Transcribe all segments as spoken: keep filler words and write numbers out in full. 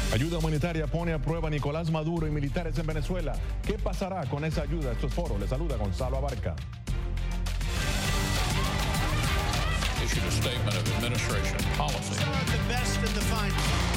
Ayuda humanitaria pone a prueba a Nicolás Maduro y militares en Venezuela. ¿Qué pasará con esa ayuda? Esto es Foro. Le saluda Gonzalo Abarca. Issued a statement of administration policy. The best and the finest.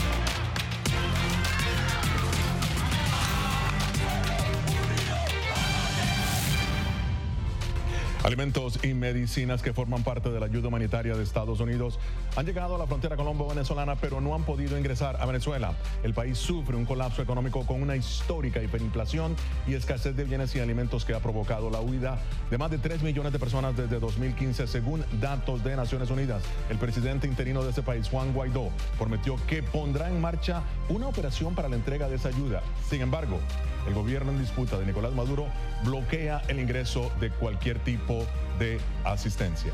Alimentos y medicinas que forman parte de la ayuda humanitaria de Estados Unidos han llegado a la frontera colombo-venezolana, pero no han podido ingresar a Venezuela. El país sufre un colapso económico con una histórica hiperinflación y escasez de bienes y alimentos que ha provocado la huida de más de tres millones de personas desde dos mil quince, según datos de Naciones Unidas. El presidente interino de ese país, Juan Guaidó, prometió que pondrá en marcha una operación para la entrega de esa ayuda. Sin embargo, el gobierno en disputa de Nicolás Maduro bloquea el ingreso de cualquier tipo de asistencia.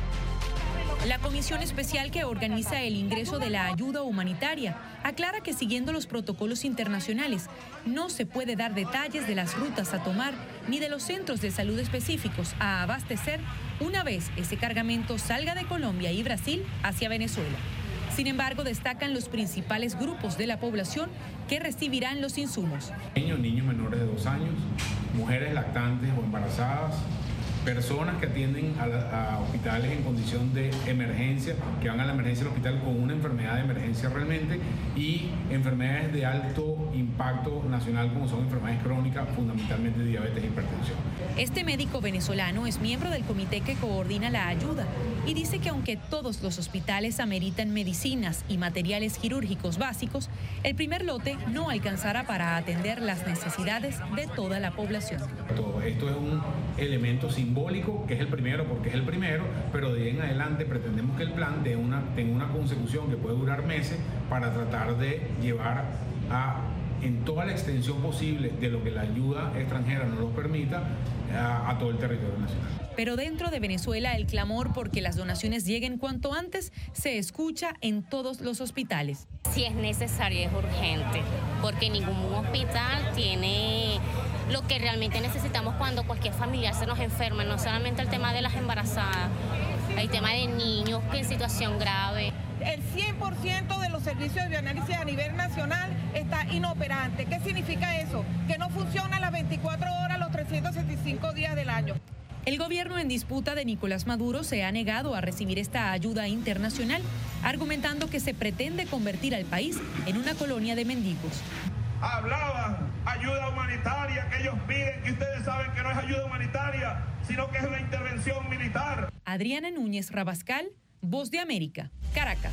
La comisión especial que organiza el ingreso de la ayuda humanitaria aclara que siguiendo los protocolos internacionales no se puede dar detalles de las rutas a tomar ni de los centros de salud específicos a abastecer una vez ese cargamento salga de Colombia y Brasil hacia Venezuela. Sin embargo, destacan los principales grupos de la población que recibirán los insumos. Niños, niños menores de dos años, mujeres lactantes o embarazadas, personas que atienden a, la, a hospitales en condición de emergencia, que van a la emergencia del hospital con una enfermedad de emergencia realmente, y enfermedades de alto impacto nacional como son enfermedades crónicas, fundamentalmente diabetes e hipertensión. Este médico venezolano es miembro del comité que coordina la ayuda y dice que aunque todos los hospitales ameritan medicinas y materiales quirúrgicos básicos, el primer lote no alcanzará para atender las necesidades de toda la población. Todo esto es un elemento simbólico, que es el primero porque es el primero, pero de ahí en adelante pretendemos que el plan tenga una, tenga una consecución que puede durar meses para tratar de llevar a, en toda la extensión posible de lo que la ayuda extranjera nos lo permita, a, a todo el territorio nacional. Pero dentro de Venezuela el clamor porque las donaciones lleguen cuanto antes se escucha en todos los hospitales. Si es necesario, es urgente, porque ningún hospital tiene lo que realmente necesitamos cuando cualquier familiar se nos enferma, no solamente el tema de las embarazadas, el tema de niños que en situación grave. El cien por ciento de los servicios de bioanálisis a nivel nacional está inoperante. ¿Qué significa eso? Que no funciona las veinticuatro horas, los trescientos sesenta y cinco días del año. El gobierno en disputa de Nicolás Maduro se ha negado a recibir esta ayuda internacional, argumentando que se pretende convertir al país en una colonia de mendigos. Hablaban ayuda humanitaria que ellos piden, que ustedes saben que no es ayuda humanitaria, sino que es una intervención militar. Adriana Núñez Rabascal, Voz de América, Caracas.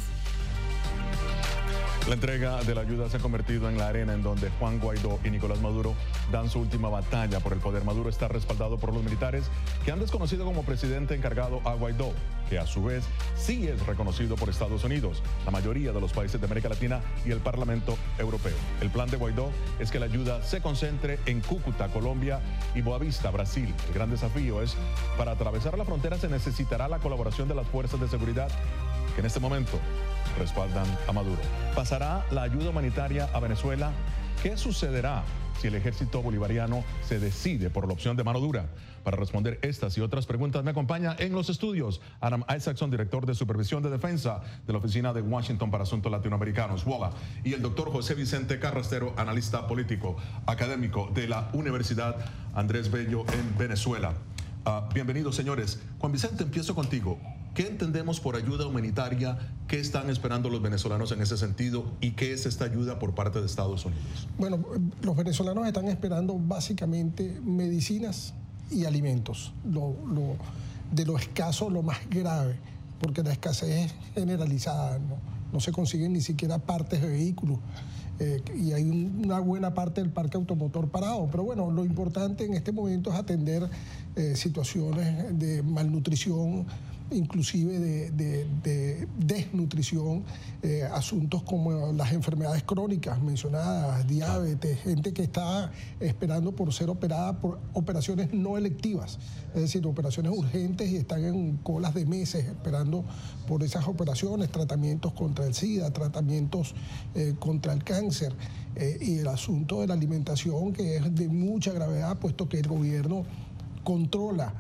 La entrega de la ayuda se ha convertido en la arena en donde Juan Guaidó y Nicolás Maduro dan su última batalla por el poder. Maduro está respaldado por los militares que han desconocido como presidente encargado a Guaidó, que a su vez sí es reconocido por Estados Unidos, la mayoría de los países de América Latina y el Parlamento Europeo. El plan de Guaidó es que la ayuda se concentre en Cúcuta, Colombia, y Boavista, Brasil. El gran desafío es, para atravesar la frontera se necesitará la colaboración de las fuerzas de seguridad que en este momento respaldan a Maduro. ¿Pasará la ayuda humanitaria a Venezuela? ¿Qué sucederá si el ejército bolivariano se decide por la opción de mano dura? Para responder estas y otras preguntas me acompaña en los estudios Adam Isaacson, director de Supervisión de Defensa de la Oficina de Washington para Asuntos Latinoamericanos, W O L A, y el doctor José Vicente Carrastero, analista político, académico de la Universidad Andrés Bello en Venezuela. Uh, bienvenidos, señores. Juan Vicente, empiezo contigo. ¿Qué entendemos por ayuda humanitaria? ¿Qué están esperando los venezolanos en ese sentido? ¿Y qué es esta ayuda por parte de Estados Unidos? Bueno, los venezolanos están esperando básicamente medicinas y alimentos. Lo, lo, de lo escaso, lo más grave, porque la escasez es generalizada, ¿no? No se consiguen ni siquiera partes de vehículos. Eh, y hay un, una buena parte del parque automotor parado. Pero bueno, lo importante en este momento es atender eh, situaciones de malnutrición, inclusive de, de, de desnutrición, eh, asuntos como las enfermedades crónicas mencionadas, diabetes, gente que está esperando por ser operada por operaciones no electivas, es decir, operaciones urgentes y están en colas de meses esperando por esas operaciones, tratamientos contra el SIDA, tratamientos eh, contra el cáncer, eh, y el asunto de la alimentación, que es de mucha gravedad, puesto que el gobierno controla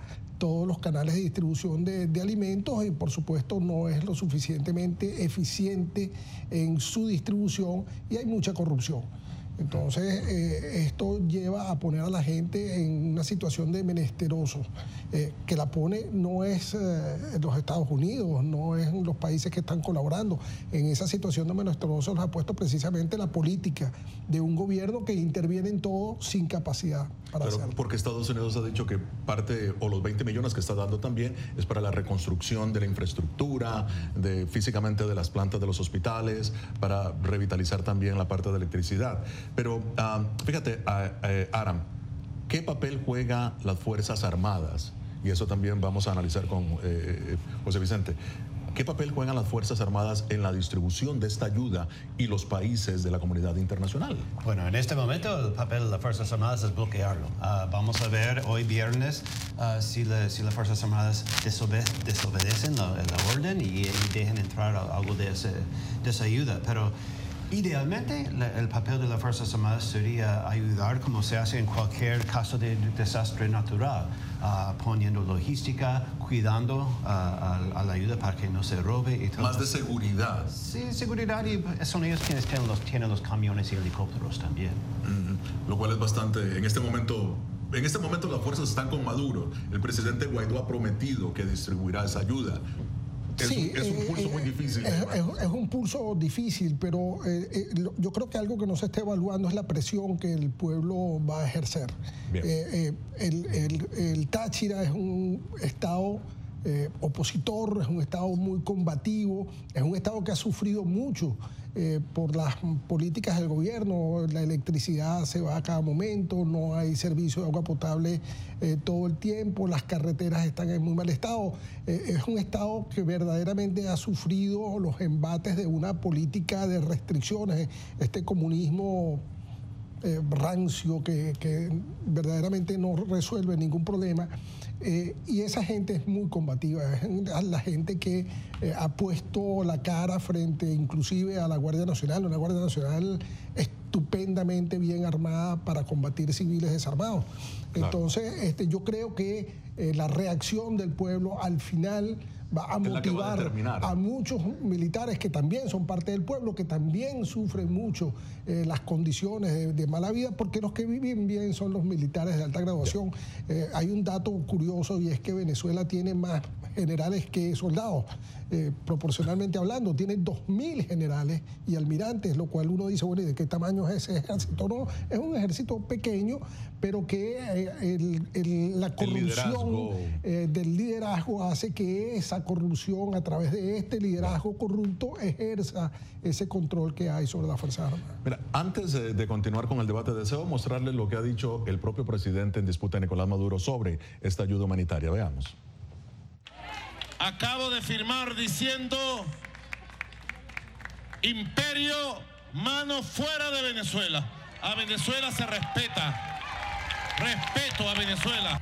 todos los canales de distribución de, de alimentos y por supuesto no es lo suficientemente eficiente en su distribución y hay mucha corrupción. Entonces, eh, esto lleva a poner a la gente en una situación de menesteroso, eh, que la pone no es eh, en los Estados Unidos, no es en los países que están colaborando. En esa situación de menesteroso los ha puesto precisamente la política de un gobierno que interviene en todo sin capacidad para Pero hacerlo. porque Estados Unidos ha dicho que parte, o los veinte millones que está dando también, es para la reconstrucción de la infraestructura, de físicamente de las plantas de los hospitales, para revitalizar también la parte de electricidad. Pero uh, fíjate, uh, uh, Aram, ¿qué papel juegan las Fuerzas Armadas? Y eso también vamos a analizar con eh, José Vicente. ¿Qué papel juegan las Fuerzas Armadas en la distribución de esta ayuda y los países de la comunidad internacional? Bueno, en este momento el papel de las Fuerzas Armadas es bloquearlo. Uh, vamos a ver hoy viernes uh, si, le, si las Fuerzas Armadas desobe desobedecen la, la orden y, y dejen entrar algo de, ese, de esa ayuda. Pero idealmente, la, el papel de las Fuerzas Armadas sería ayudar como se hace en cualquier caso de desastre natural, uh, poniendo logística, cuidando uh, a, a la ayuda para que no se robe. Y todo. Más de seguridad. Sí, seguridad, y son ellos quienes tienen los, tienen los camiones y helicópteros también. Mm-hmm. Lo cual es bastante, en este momento... En este momento las fuerzas están con Maduro. El presidente Guaidó ha prometido que distribuirá esa ayuda. Es, sí, un, es un eh, pulso eh, muy difícil. Es, es, es un pulso difícil, pero eh, eh, yo creo que algo que no se está evaluando es la presión que el pueblo va a ejercer. Eh, eh, el, el, el Táchira es un estado eh, opositor, es un estado muy combativo, es un estado que ha sufrido mucho eh, por las políticas del gobierno. La electricidad se va a cada momento, no hay servicio de agua potable eh, todo el tiempo, las carreteras están en muy mal estado. Eh, es un estado que verdaderamente ha sufrido los embates de una política de restricciones, este comunismo eh, rancio que, que verdaderamente no resuelve ningún problema. Eh, y esa gente es muy combativa, es la gente que eh, ha puesto la cara frente inclusive a la Guardia Nacional, una Guardia Nacional estupendamente bien armada para combatir civiles desarmados. Claro. Entonces, este, yo creo que eh, la reacción del pueblo al final va a motivar a, a muchos militares que también son parte del pueblo, que también sufren mucho eh, las condiciones de, de mala vida, porque los que viven bien son los militares de alta graduación. Eh, hay un dato curioso y es que Venezuela tiene más generales que soldados, eh, proporcionalmente hablando, tiene dos mil generales y almirantes, lo cual uno dice, bueno, ¿y de qué tamaño es ese ejército? No, es un ejército pequeño, pero que eh, el, el, la corrupción liderazgo. Eh, del liderazgo hace que esa corrupción a través de este liderazgo corrupto ejerza ese control que hay sobre las Fuerzas Armadas. Mira, antes de, de continuar con el debate, deseo mostrarles lo que ha dicho el propio presidente en disputa, Nicolás Maduro, sobre esta ayuda humanitaria. Veamos. Acabo de firmar diciendo: imperio, mano fuera de Venezuela. A Venezuela se respeta. Respeto a Venezuela.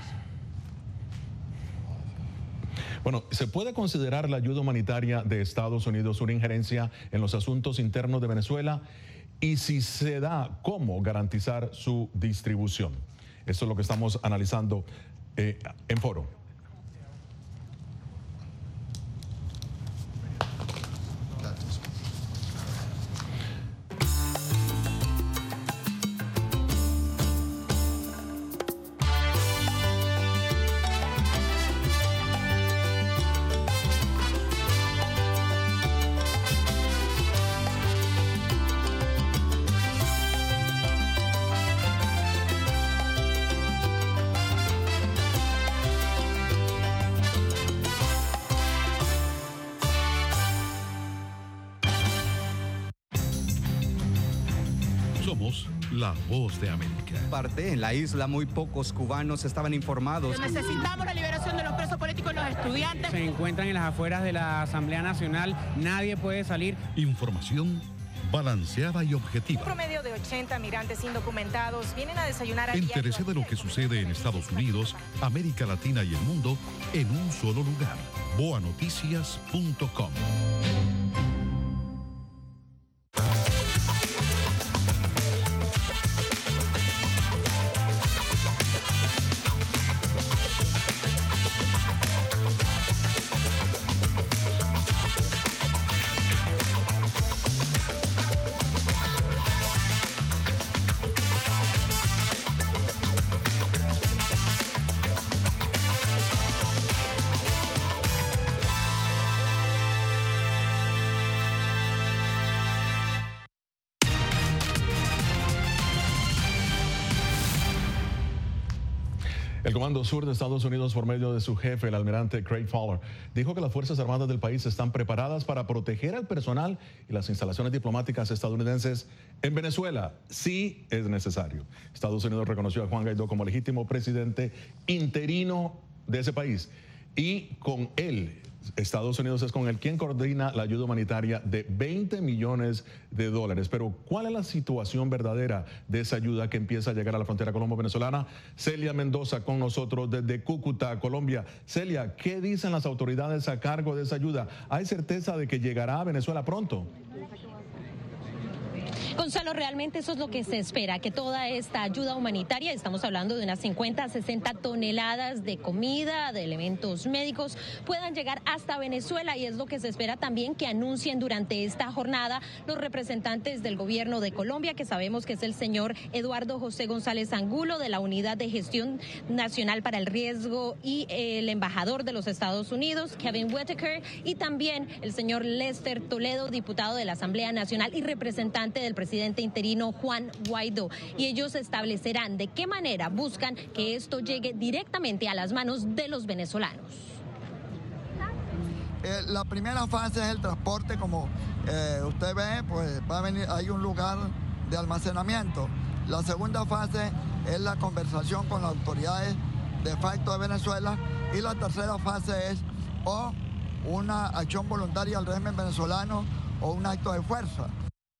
Bueno, ¿se puede considerar la ayuda humanitaria de Estados Unidos una injerencia en los asuntos internos de Venezuela? Y si se da, ¿cómo garantizar su distribución? Eso es lo que estamos analizando eh, en Foro. Somos la voz de América. Parte en la isla, muy pocos cubanos estaban informados. Necesitamos la liberación de los presos políticos y los estudiantes. Se encuentran en las afueras de la Asamblea Nacional, nadie puede salir. Información balanceada y objetiva. Un promedio de ochenta migrantes indocumentados vienen a desayunar a Entérese de lo que sucede en Estados Unidos, América Latina y el mundo en un solo lugar. boa noticias punto com. El Comando Sur de Estados Unidos, por medio de su jefe, el almirante Craig Fowler, dijo que las Fuerzas Armadas del país están preparadas para proteger al personal y las instalaciones diplomáticas estadounidenses en Venezuela, si es necesario. Estados Unidos reconoció a Juan Guaidó como legítimo presidente interino de ese país y con él, Estados Unidos es con el quien coordina la ayuda humanitaria de veinte millones de dólares. Pero ¿cuál es la situación verdadera de esa ayuda que empieza a llegar a la frontera colombo-venezolana? Celia Mendoza con nosotros desde Cúcuta, Colombia. Celia, ¿qué dicen las autoridades a cargo de esa ayuda? ¿Hay certeza de que llegará a Venezuela pronto? Gonzalo, realmente eso es lo que se espera, que toda esta ayuda humanitaria, estamos hablando de unas cincuenta a sesenta toneladas de comida, de elementos médicos, puedan llegar hasta Venezuela, y es lo que se espera también que anuncien durante esta jornada los representantes del gobierno de Colombia, que sabemos que es el señor Eduardo José González Angulo, de la Unidad de Gestión Nacional para el Riesgo, y el embajador de los Estados Unidos, Kevin Whitaker, y también el señor Lester Toledo, diputado de la Asamblea Nacional y representante del presidente presidente interino Juan Guaidó, y ellos establecerán de qué manera buscan que esto llegue directamente a las manos de los venezolanos. Eh, la primera fase es el transporte, como eh, usted ve, pues va a venir, hay un lugar de almacenamiento. La segunda fase es la conversación con las autoridades de facto de Venezuela, y la tercera fase es o una acción voluntaria al régimen venezolano o un acto de fuerza.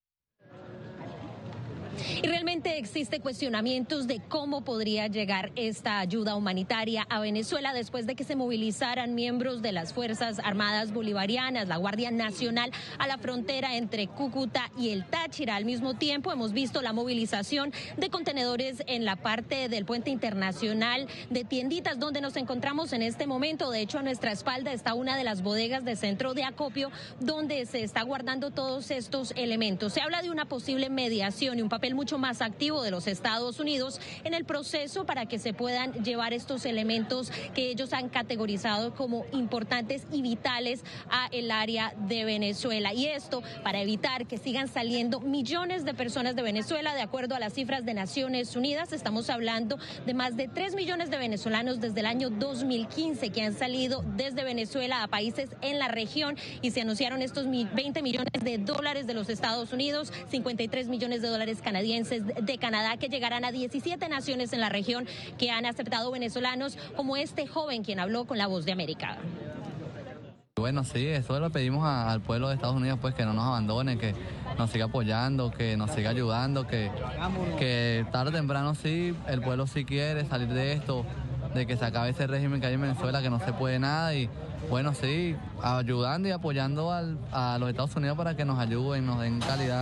Y realmente existe cuestionamientos de cómo podría llegar esta ayuda humanitaria a Venezuela después de que se movilizaran miembros de las Fuerzas Armadas Bolivarianas, la Guardia Nacional, a la frontera entre Cúcuta y el Táchira. Al mismo tiempo hemos visto la movilización de contenedores en la parte del puente internacional de Tienditas, donde nos encontramos en este momento. De hecho, a nuestra espalda está una de las bodegas de centro de acopio donde se está guardando todos estos elementos. Se habla de una posible mediación y un papel mucho más activo de los Estados Unidos en el proceso para que se puedan llevar estos elementos que ellos han categorizado como importantes y vitales a el área de Venezuela. Y esto para evitar que sigan saliendo millones de personas de Venezuela. De acuerdo a las cifras de Naciones Unidas, estamos hablando de más de tres millones de venezolanos desde el año dos mil quince que han salido desde Venezuela a países en la región, y se anunciaron estos veinte millones de dólares de los Estados Unidos, cincuenta y tres millones de dólares canadienses de Canadá, que llegarán a diecisiete naciones en la región que han aceptado venezolanos, como este joven quien habló con La Voz de América. Bueno, sí, eso lo pedimos a, al pueblo de Estados Unidos, pues que no nos abandone, que nos siga apoyando, que nos siga ayudando, que, que tarde o temprano sí, el pueblo sí quiere salir de esto, de que se acabe ese régimen que hay en Venezuela, que no se puede nada, y bueno, sí, ayudando y apoyando al, a los Estados Unidos para que nos ayuden, nos den calidad.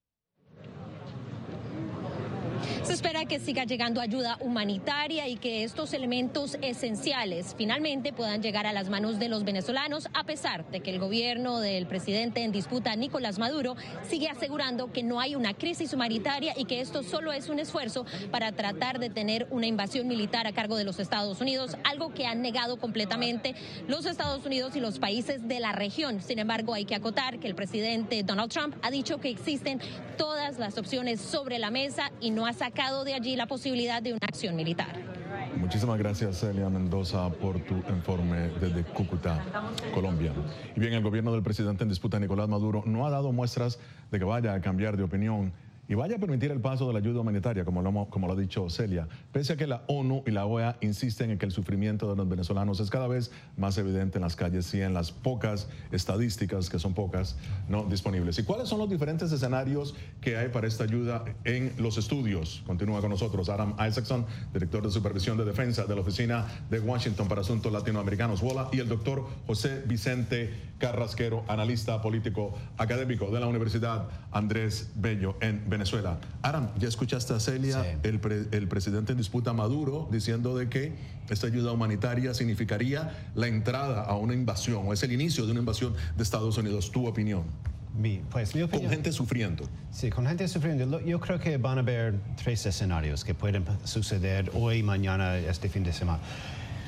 Se espera que siga llegando ayuda humanitaria y que estos elementos esenciales finalmente puedan llegar a las manos de los venezolanos, a pesar de que el gobierno del presidente en disputa, Nicolás Maduro, sigue asegurando que no hay una crisis humanitaria y que esto solo es un esfuerzo para tratar de tener una invasión militar a cargo de los Estados Unidos, algo que han negado completamente los Estados Unidos y los países de la región. Sin embargo, hay que acotar que el presidente Donald Trump ha dicho que existen todas las opciones sobre la mesa y no ha sacado de allí la posibilidad de una acción militar. Muchísimas gracias, Celia Mendoza, por tu informe desde Cúcuta, Colombia. Y bien, el gobierno del presidente en disputa, Nicolás Maduro, no ha dado muestras de que vaya a cambiar de opinión y vaya a permitir el paso de la ayuda humanitaria, como lo, como lo ha dicho Celia, pese a que la ONU y la O E A insisten en que el sufrimiento de los venezolanos es cada vez más evidente en las calles y en las pocas estadísticas, que son pocas, no disponibles. ¿Y cuáles son los diferentes escenarios que hay para esta ayuda en los estudios? Continúa con nosotros Adam Isaacson, director de Supervisión de Defensa de la Oficina de Washington para Asuntos Latinoamericanos, W O L A, y el doctor José Vicente Carrasquero, analista político académico de la Universidad Andrés Bello en Venezuela. Aram, ya escuchaste a Celia, sí. el, pre, el presidente en disputa Maduro, diciendo de que esta ayuda humanitaria significaría la entrada a una invasión, o es el inicio de una invasión de Estados Unidos. ¿Tu opinión? Mi, pues, mi opinión, con gente sufriendo. Sí, con gente sufriendo. Yo creo que van a haber tres escenarios que pueden suceder hoy, mañana, este fin de semana.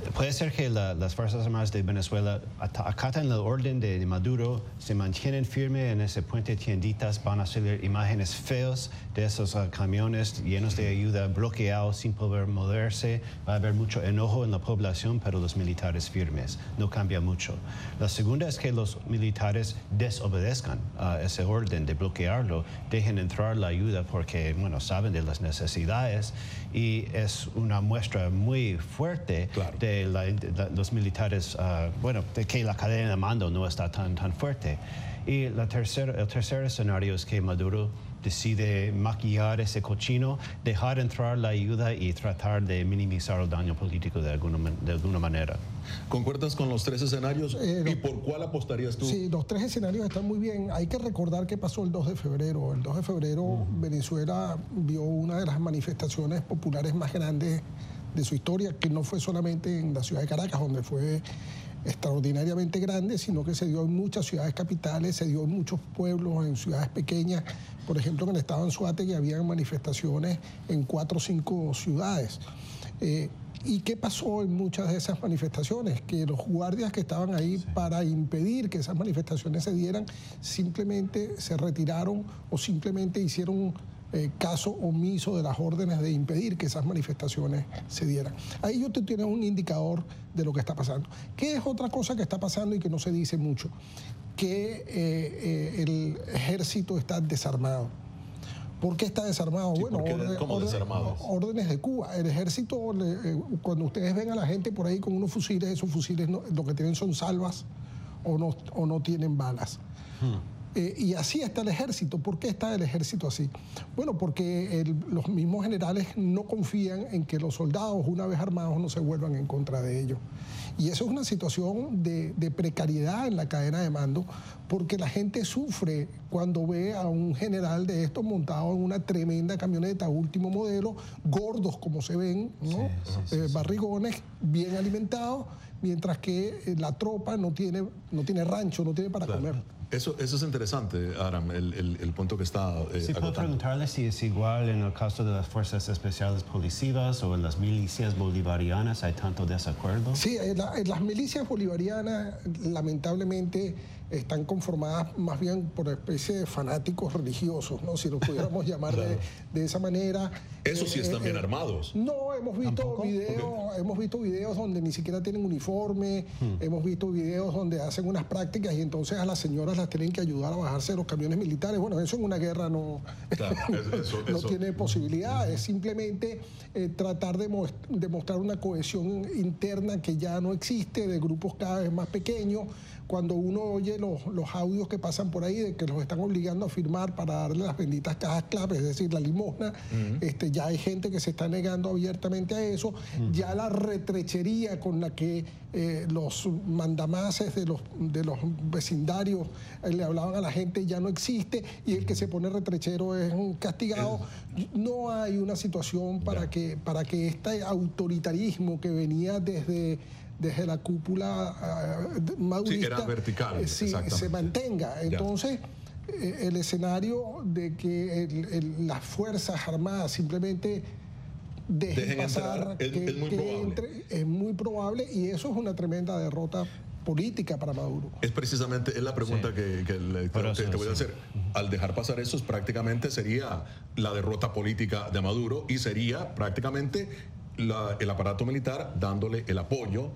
puede ser que la, las Fuerzas Armadas de Venezuela acatan el orden de, de Maduro, se mantienen firmes en ese puente tienditas, van a salir imágenes feas de esos uh, camiones llenos de ayuda bloqueados sin poder moverse, va a haber mucho enojo en la población, pero los militares firmes, no cambia mucho. La segunda es que los militares desobedezcan uh, ese orden de bloquearlo, dejen entrar la ayuda porque, bueno, saben de las necesidades y es una muestra muy fuerte claro. de, la, de la, los militares, uh, bueno, de que la cadena de mando no está tan, tan fuerte. Y la tercera, el tercer escenario es que Maduro decide maquillar ese cochino, dejar entrar la ayuda y tratar de minimizar el daño político de alguna, de alguna manera. ¿Concuerdas con los tres escenarios? Eh, ¿Y por cuál apostarías tú? Sí, los tres escenarios están muy bien. Hay que recordar qué pasó el dos de febrero. El dos de febrero uh-huh. Venezuela vio una de las manifestaciones populares más grandes de su historia, que no fue solamente en la ciudad de Caracas, donde fue extraordinariamente grande, sino que se dio en muchas ciudades capitales, se dio en muchos pueblos, en ciudades pequeñas. Por ejemplo, en el estado de Anzoátegui había manifestaciones en cuatro o cinco ciudades. Eh, ¿Y qué pasó en muchas de esas manifestaciones? Que los guardias que estaban ahí sí. para impedir que esas manifestaciones se dieran, simplemente se retiraron o simplemente hicieron Eh, caso omiso de las órdenes de impedir que esas manifestaciones se dieran. Ahí yo te tienes un indicador de lo que está pasando. ¿Qué es otra cosa que está pasando y que no se dice mucho? Que eh, eh, el ejército está desarmado. ¿Por qué está desarmado? Sí, bueno, orden, ¿cómo orden, desarmado? Órdenes de Cuba. El ejército, eh, cuando ustedes ven a la gente por ahí con unos fusiles, esos fusiles no, lo que tienen son salvas o no, o no tienen balas. Hmm. Eh, y así está el ejército. ¿Por qué está el ejército así? Bueno, porque el, los mismos generales no confían en que los soldados, una vez armados, no se vuelvan en contra de ellos. Y eso es una situación de, de precariedad en la cadena de mando, porque la gente sufre cuando ve a un general de estos montado en una tremenda camioneta último modelo, gordos como se ven, ¿no? Sí, sí, sí, eh, barrigones, bien alimentados, mientras que la tropa no tiene, no tiene rancho, no tiene para claro. comer. Eso, eso es interesante, Aram, el, el, el punto que está eh, Sí, puedo preguntarle si es igual en el caso de las Fuerzas Especiales Policivas o en las milicias bolivarianas, ¿hay tanto desacuerdo? Sí, en, la, en las milicias bolivarianas, lamentablemente, están conformadas más bien por especie de fanáticos religiosos, ¿no? Si lo pudiéramos llamar claro. de, de esa manera. Eso sí están eh, bien eh, armados. No, hemos visto videos, okay. hemos visto videos donde ni siquiera tienen uniforme, hmm. hemos visto videos donde hacen unas prácticas y entonces a las señoras las tienen que ayudar a bajarse de los camiones militares. Bueno, eso en una guerra no, claro, eso, no eso. tiene posibilidad. Es simplemente eh, tratar de demostrar una cohesión interna que ya no existe, de grupos cada vez más pequeños. Cuando uno oye los, los audios que pasan por ahí de que los están obligando a firmar para darle las benditas cajas claves, es decir, la limosna, uh-huh. este, ya hay gente que se está negando abiertamente a eso. Uh-huh. Ya la retrechería con la que eh, los mandamases de los, de los vecindarios eh, le hablaban a la gente ya no existe y el que se pone retrechero es un castigado. Uh-huh. No hay una situación para, yeah. que, para que este autoritarismo que venía desde... desde la cúpula uh, madurista, sí, era vertical, eh, sí, se mantenga. Entonces, eh, el escenario de que el, el, las Fuerzas Armadas simplemente dejen, dejen pasar, entrar, que, es, es, muy que entre, es muy probable y eso es una tremenda derrota política para Maduro. Es precisamente es la pregunta sí. que, que le, te, eso, te voy a sí. hacer. Al dejar pasar eso, prácticamente sería la derrota política de Maduro y sería prácticamente La, el aparato militar dándole el apoyo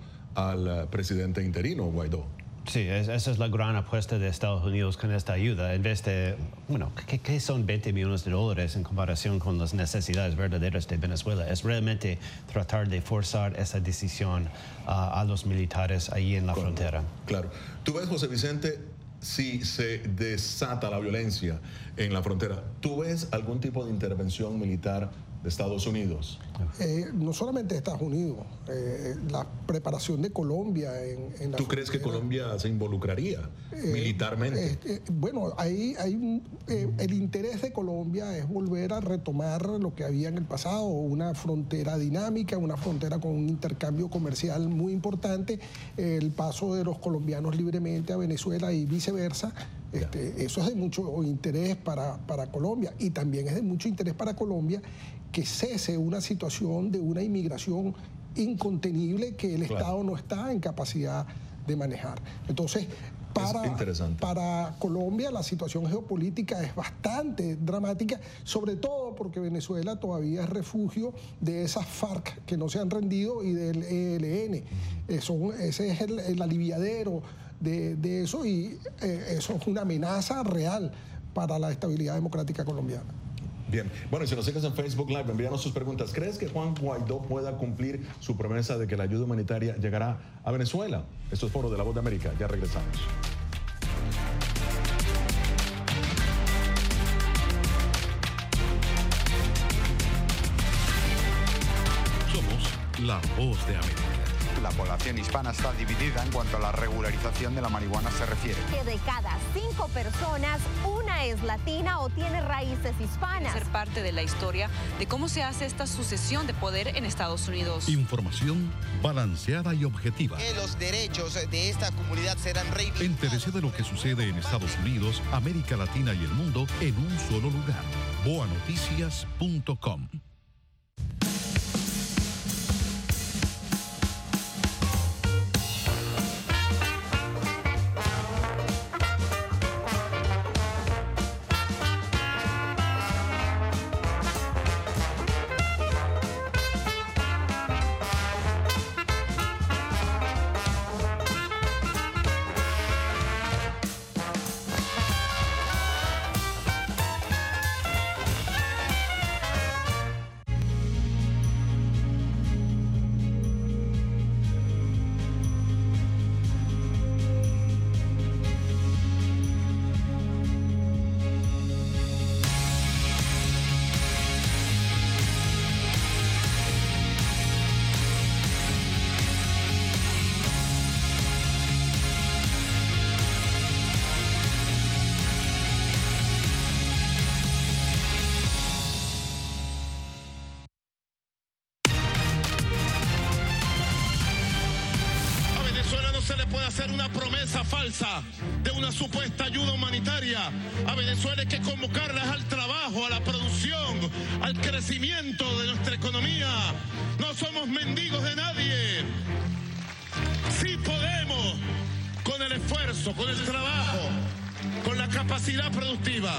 al presidente interino, Guaidó. Sí, es, esa es la gran apuesta de Estados Unidos con esta ayuda. En vez de, bueno, ¿qué, qué son veinte millones de dólares en comparación con las necesidades verdaderas de Venezuela? Es realmente tratar de forzar esa decisión uh, a los militares ahí en la claro, frontera. Claro. Tú ves, José Vicente, si se desata la violencia en la frontera, ¿tú ves algún tipo de intervención militar de Estados Unidos? Eh, no solamente de Estados Unidos, eh, la preparación de Colombia en, en la ¿Tú crees que Colombia se involucraría eh, militarmente? Eh, eh, bueno, ahí hay un, eh, el interés de Colombia es volver a retomar lo que había en el pasado, una frontera dinámica, una frontera con un intercambio comercial muy importante, eh, el paso de los colombianos libremente a Venezuela y viceversa. Este, eso es de mucho interés para, para Colombia y también es de mucho interés para Colombia que cese una situación de una inmigración incontenible que el claro. Estado no está en capacidad de manejar. Entonces, para, para Colombia la situación geopolítica es bastante dramática, sobre todo porque Venezuela todavía es refugio de esas FARC que no se han rendido y del E L N. Eh, son, ese es el, el aliviadero de, de eso y eh, eso es una amenaza real para la estabilidad democrática colombiana. Bien, bueno, y si nos sigues en Facebook Live, envíanos sus preguntas. ¿Crees que Juan Guaidó pueda cumplir su promesa de que la ayuda humanitaria llegará a Venezuela? Esto es Foro de la Voz de América, ya regresamos. Somos la Voz de América. La población hispana está dividida en cuanto a la regularización de la marihuana se refiere. Que de cada cinco personas, una es latina o tiene raíces hispanas. Ser parte de la historia de cómo se hace esta sucesión de poder en Estados Unidos. Información balanceada y objetiva. Que los derechos de esta comunidad serán reivindicados. Entérese de lo que sucede en Estados Unidos, América Latina y el mundo en un solo lugar. boa noticias punto com. De una supuesta ayuda humanitaria a Venezuela, hay que convocarlas al trabajo, a la producción, al crecimiento de nuestra economía. No somos mendigos de nadie. Sí podemos, con el esfuerzo, con el trabajo, con la capacidad productiva.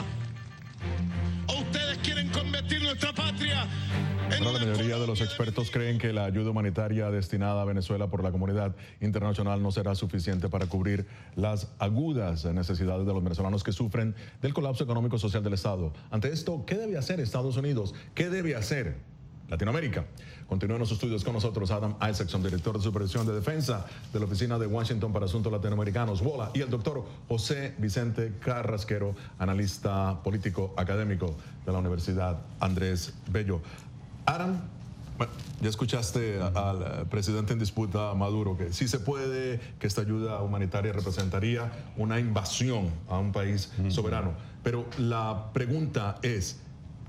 ¿O ustedes quieren convertir nuestra patria en Bueno, la mayoría de los expertos creen que la ayuda humanitaria destinada a Venezuela por la comunidad internacional no será suficiente para cubrir las agudas necesidades de los venezolanos que sufren del colapso económico y social del Estado? Ante esto, ¿qué debe hacer Estados Unidos? ¿Qué debe hacer Latinoamérica? Continúa en los estudios con nosotros Adam Isaacson, director de Supervisión de Defensa de la Oficina de Washington para Asuntos Latinoamericanos, WOLA, y el doctor José Vicente Carrasquero, analista político académico de la Universidad Andrés Bello. Adam, bueno, ya escuchaste al presidente en disputa, Maduro, que sí se puede, que esta ayuda humanitaria representaría una invasión a un país soberano. Pero la pregunta es,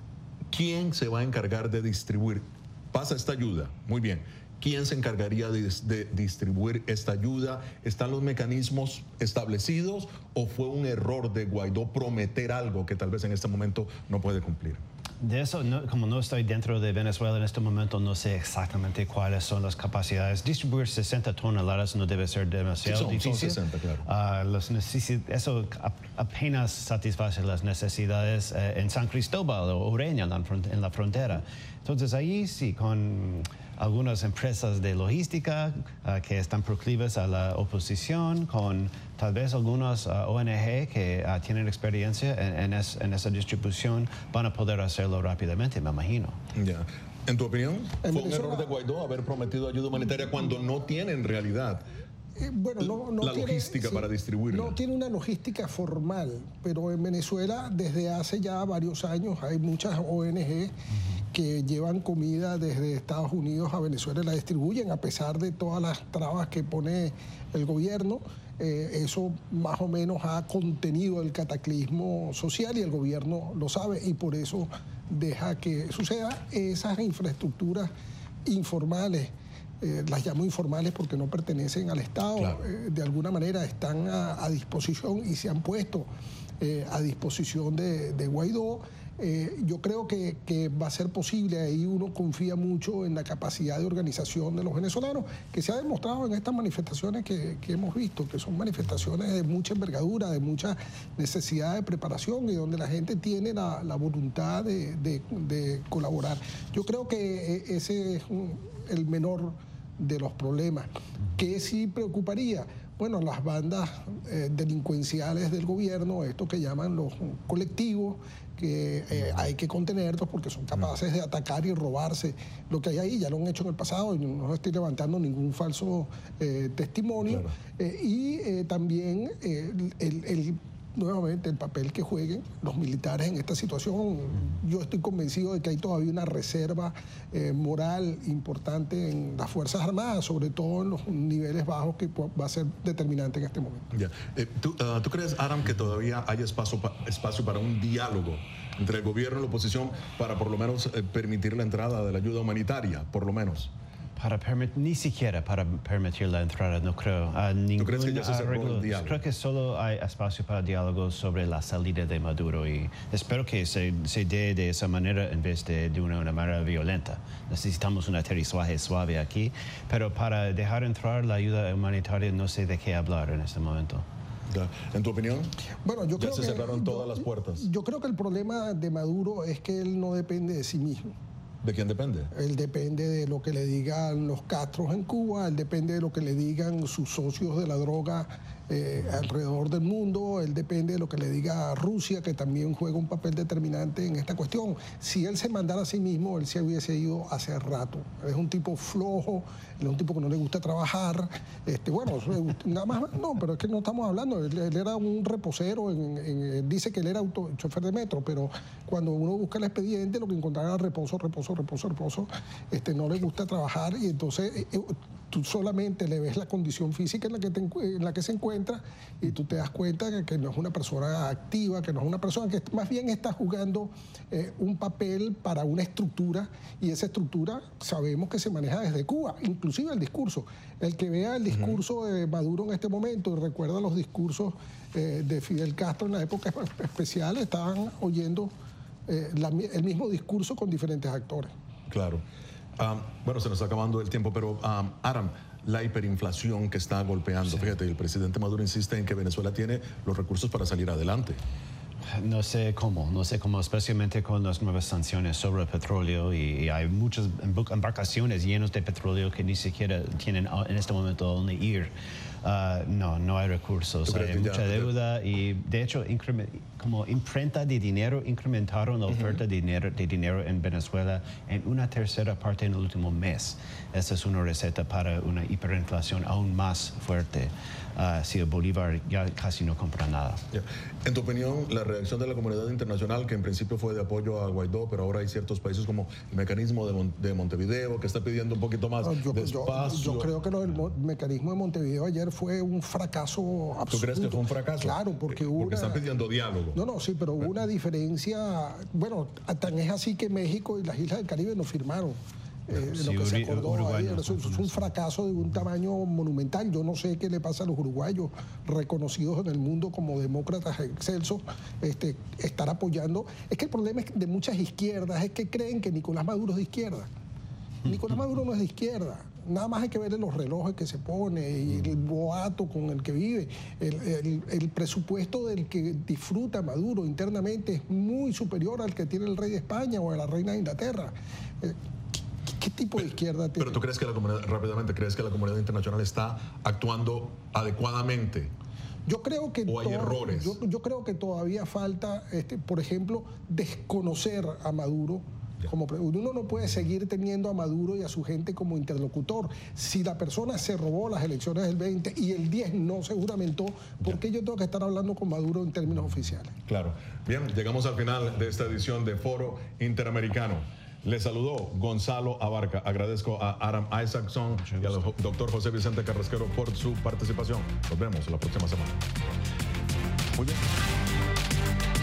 ¿quién se va a encargar de distribuir? Pasa esta ayuda, muy bien. ¿Quién se encargaría de, de distribuir esta ayuda? ¿Están los mecanismos establecidos o fue un error de Guaidó prometer algo que tal vez en este momento no puede cumplir? De eso, no, como no estoy dentro de Venezuela en este momento, no sé exactamente cuáles son las capacidades. Distribuir sesenta toneladas no debe ser demasiado sí, son, difícil. Son sesenta, claro. Uh, los eso apenas satisface las necesidades uh, en San Cristóbal o Ureña, en la frontera. Entonces ahí sí, con algunas empresas de logística uh, que están proclives a la oposición, con tal vez algunas uh, O N G que uh, tienen experiencia en, en, es, en esa distribución, van a poder hacerlo rápidamente, me imagino. Ya. ¿En tu opinión, fue un error de Guaidó haber prometido ayuda humanitaria cuando no tiene en realidad eh, bueno, no, no la tiene, logística sí, para distribuirla? No tiene una logística formal, pero en Venezuela desde hace ya varios años hay muchas O N G uh-huh. que llevan comida desde Estados Unidos a Venezuela y la distribuyen a pesar de todas las trabas que pone el gobierno. Eh, eso más o menos ha contenido el cataclismo social y el gobierno lo sabe y por eso deja que suceda. Esas infraestructuras informales, eh, las llamo informales porque no pertenecen al Estado, claro. eh, de alguna manera están a, a disposición y se han puesto eh, a disposición de, de Guaidó. Eh, yo creo que, que va a ser posible, ahí uno confía mucho en la capacidad de organización de los venezolanos, que se ha demostrado en estas manifestaciones que, que hemos visto, que son manifestaciones de mucha envergadura, de mucha necesidad de preparación y donde la gente tiene la, la voluntad de, de, de colaborar. Yo creo que ese es un, el menor de los problemas. ¿Qué sí preocuparía? Bueno, las bandas eh, delincuenciales del gobierno, esto que llaman los colectivos, que eh, hay que contenerlos porque son capaces de atacar y robarse lo que hay ahí. Ya lo han hecho en el pasado y no estoy levantando ningún falso eh, testimonio. Claro. Eh, y eh, también eh, el, el nuevamente el papel que jueguen los militares en esta situación. Yo estoy convencido de que hay todavía una reserva eh, moral importante en las Fuerzas Armadas, sobre todo en los niveles bajos, que va a ser determinante en este momento. Yeah. Eh, ¿tú, uh, ¿Tú crees, Aram, que todavía hay espacio, pa, espacio para un diálogo entre el gobierno y la oposición para por lo menos eh, permitir la entrada de la ayuda humanitaria, por lo menos? Para permitir, ni siquiera para permitir la entrada, no creo. Uh, ¿Tú crees que ya se cerró el diálogo? Creo que solo hay espacio para diálogo sobre la salida de Maduro y espero que se, se dé de esa manera en vez de, de una, una manera violenta. Necesitamos un aterrizaje suave aquí, pero para dejar entrar la ayuda humanitaria no sé de qué hablar en este momento. ¿En tu opinión? Bueno, yo ya creo se que, cerraron todas yo, las puertas. Yo creo que el problema de Maduro es que él no depende de sí mismo. ¿De quién depende? Él depende de lo que le digan los Castros en Cuba, él depende de lo que le digan sus socios de la droga eh, alrededor del mundo, él depende de lo que le diga Rusia, que también juega un papel determinante en esta cuestión. Si él se mandara a sí mismo, él se hubiese ido hace rato. Es un tipo flojo, él es un tipo que no le gusta trabajar. Este, bueno, nada más, no, pero es que no estamos hablando. Él, él era un reposero, en, en, dice que él era auto, chofer de metro, pero cuando uno busca el expediente, lo que encontraba era reposo, reposo, reposo, reposo. Este, no le gusta trabajar y entonces eh, tú solamente le ves la condición física en la que, te, en la que se encuentra y tú te das cuenta que, que no es una persona activa, que no es una persona que más bien está jugando eh, un papel para una estructura, y esa estructura sabemos que se maneja desde Cuba, inclusive el discurso. El que vea el discurso de Maduro en este momento y recuerda los discursos eh, de Fidel Castro en la época especial, estaban oyendo eh, la, el mismo discurso con diferentes actores. Claro. Um, bueno, se nos está acabando el tiempo, pero um, Aram, la hiperinflación que está golpeando, sí. Fíjate, el presidente Maduro insiste en que Venezuela tiene los recursos para salir adelante. No sé cómo, no sé cómo, especialmente con las nuevas sanciones sobre el petróleo y, y hay muchas embarcaciones llenas de petróleo que ni siquiera tienen en este momento a dónde ir. Uh, no, no hay recursos, hay mucha ya, deuda ya. Y de hecho como imprenta de dinero incrementaron la oferta uh-huh. de, dinero, de dinero en Venezuela en una tercera parte en el último mes. Esa es una receta para una hiperinflación aún más fuerte. Uh, si el Bolívar ya casi no compra nada. Yeah. En tu opinión, la reacción de la comunidad internacional, que en principio fue de apoyo a Guaidó, pero ahora hay ciertos países como el mecanismo de, Mon de Montevideo que está pidiendo un poquito más no, yo, de espacio. Yo, yo creo que lo del mecanismo de Montevideo ayer fue un fracaso absoluto. ¿Tú crees que fue un fracaso? Claro, porque hubo Porque una... están pidiendo diálogo. No, no, sí, pero hubo una diferencia. Bueno, tan es así que México y las Islas del Caribe no firmaron. Eh, sí, lo que se acordó Uruguay, ahí, eso es un fracaso de un tamaño monumental. Yo no sé qué le pasa a los uruguayos, reconocidos en el mundo como demócratas excelsos, este, estar apoyando. Es que el problema de muchas izquierdas es que creen que Nicolás Maduro es de izquierda. Nicolás Maduro no es de izquierda. Nada más hay que ver los relojes que se pone y el boato con el que vive. El, el, el presupuesto del que disfruta Maduro internamente es muy superior al que tiene el rey de España o a la reina de Inglaterra. Eh, ¿Qué tipo de izquierda tiene? Pero tú crees que la comunidad, rápidamente, ¿crees que la comunidad internacional está actuando adecuadamente? Yo creo que ¿O hay errores? Yo, yo creo que todavía falta, este, por ejemplo, desconocer a Maduro. Como, uno no puede seguir teniendo a Maduro y a su gente como interlocutor. Si la persona se robó las elecciones del veinte y el diez no se juramentó, ¿por qué yo tengo que estar hablando con Maduro en términos oficiales? Claro. Bien, llegamos al final de esta edición de Foro Interamericano. Le saludó Gonzalo Abarca. Agradezco a Aram Isaacson y al doctor José Vicente Carrasquero por su participación. Nos vemos la próxima semana. Muy bien.